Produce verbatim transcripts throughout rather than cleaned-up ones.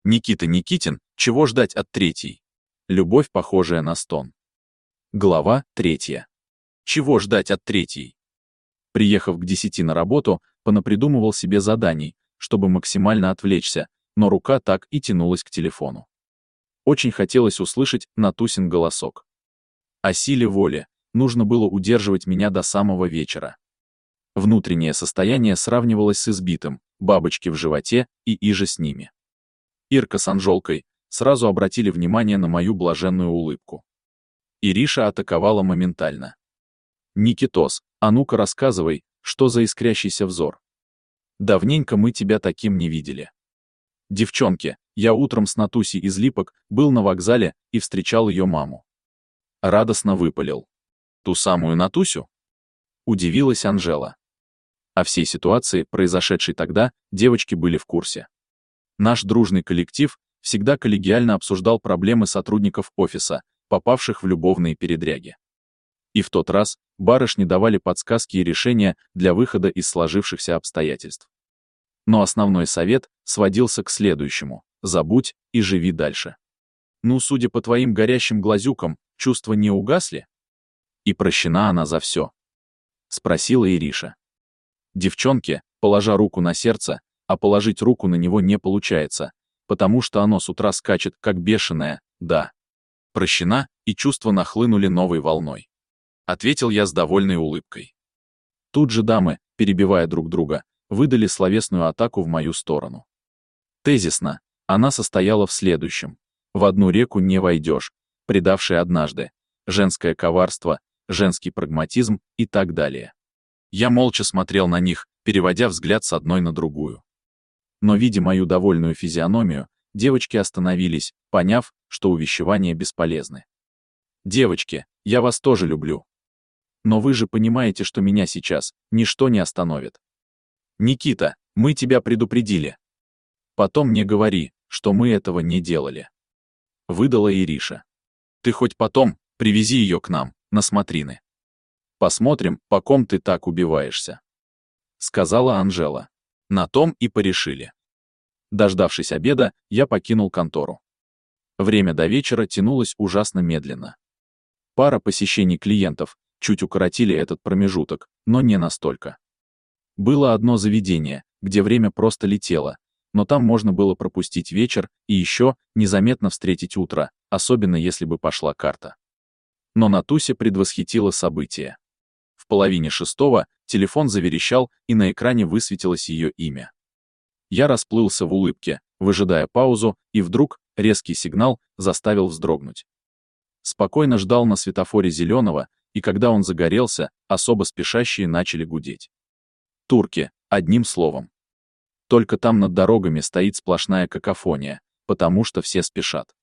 Никита Никитин, чего ждать от третьей? Любовь, похожая на стон. Глава третья. Чего ждать от третьей? Приехав к десяти на работу, понапридумывал себе заданий, чтобы максимально отвлечься, но рука так и тянулась к телефону. Очень хотелось услышать Натусин голосок. О силе воли нужно было удерживать меня до самого вечера. Внутреннее состояние сравнивалось с избитым, бабочки в животе и иже с ними. Ирка с Анжолкой сразу обратили внимание на мою блаженную улыбку. Ириша атаковала моментально. «Никитос, а ну-ка рассказывай, что за искрящийся взор? Давненько мы тебя таким не видели». «Девчонки, я утром с Натусей из Липок был на вокзале и встречал ее маму». Радостно выпалил. «Ту самую Натусю?» Удивилась Анжела. О всей ситуации, произошедшей тогда, девочки были в курсе. Наш дружный коллектив всегда коллегиально обсуждал проблемы сотрудников офиса, попавших в любовные передряги. И в тот раз барышни давали подсказки и решения для выхода из сложившихся обстоятельств. Но основной совет сводился к следующему: забудь и живи дальше. Ну, судя по твоим горящим глазюкам, чувства не угасли? И прощена она за все? Спросила Ириша. Девчонки, положа руку на сердце, а положить руку на него не получается, потому что оно с утра скачет, как бешеное, да. Прощена, и чувства нахлынули новой волной. Ответил я с довольной улыбкой. Тут же дамы, перебивая друг друга, выдали словесную атаку в мою сторону. Тезисно, она состояла в следующем. В одну реку не войдешь, предавший однажды, женское коварство, женский прагматизм и так далее. Я молча смотрел на них, переводя взгляд с одной на другую. Но, видя мою довольную физиономию, девочки остановились, поняв, что увещевания бесполезны. «Девочки, я вас тоже люблю. Но вы же понимаете, что меня сейчас ничто не остановит. Никита, мы тебя предупредили. Потом не говори, что мы этого не делали». Выдала Ириша. «Ты хоть потом привези ее к нам, на смотрины. Посмотрим, по ком ты так убиваешься», — сказала Анжела. На том и порешили. Дождавшись обеда, я покинул контору. Время до вечера тянулось ужасно медленно. Пара посещений клиентов чуть укоротили этот промежуток, но не настолько. Было одно заведение, где время просто летело, но там можно было пропустить вечер и еще незаметно встретить утро, особенно если бы пошла карта. Но Натуся предвосхитила события. В половине шестого телефон заверещал, и на экране высветилось ее имя. Я расплылся в улыбке, выжидая паузу, и вдруг резкий сигнал заставил вздрогнуть. Спокойно ждал на светофоре зеленого, и когда он загорелся, особо спешащие начали гудеть. Турки, одним словом. Только там над дорогами стоит сплошная какофония, потому что все спешат.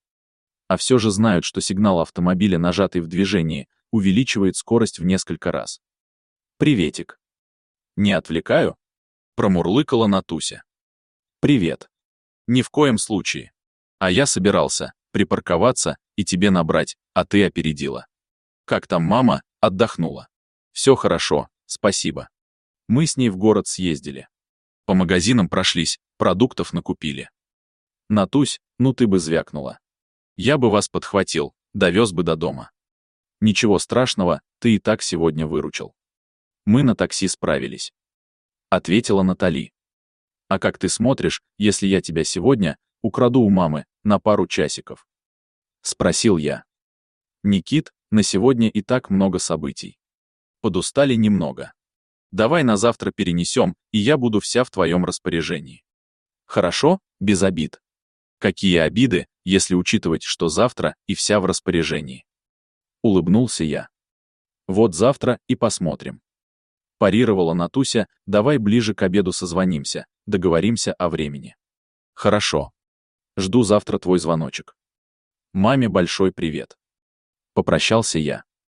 А все же знают, что сигнал автомобиля, нажатый в движении, увеличивает скорость в несколько раз. «Приветик». «Не отвлекаю?» — промурлыкала Натуся. «Привет. Ни в коем случае. А я собирался припарковаться и тебе набрать, а ты опередила. Как там мама? Отдохнула?» «Все хорошо, спасибо. Мы с ней в город съездили. По магазинам прошлись, продуктов накупили». «Натусь, ну ты бы звякнула. Я бы вас подхватил, довез бы до дома». «Ничего страшного, ты и так сегодня выручил. Мы на такси справились», — ответила Натали. «А как ты смотришь, если я тебя сегодня украду у мамы на пару часиков?» — спросил я. «Никит, на сегодня и так много событий. Подустали немного. Давай на завтра перенесем, и я буду вся в твоем распоряжении. Хорошо, без обид». «Какие обиды, если учитывать, что завтра и вся в распоряжении?» Улыбнулся я. «Вот завтра и посмотрим». Парировала Натуся: «Давай ближе к обеду созвонимся, договоримся о времени». «Хорошо. Жду завтра твой звоночек. Маме большой привет». Попрощался я.